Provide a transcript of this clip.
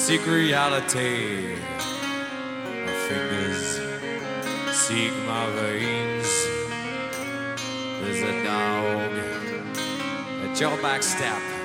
seek reality. My fingers seek my veins. There's a dog at your back step.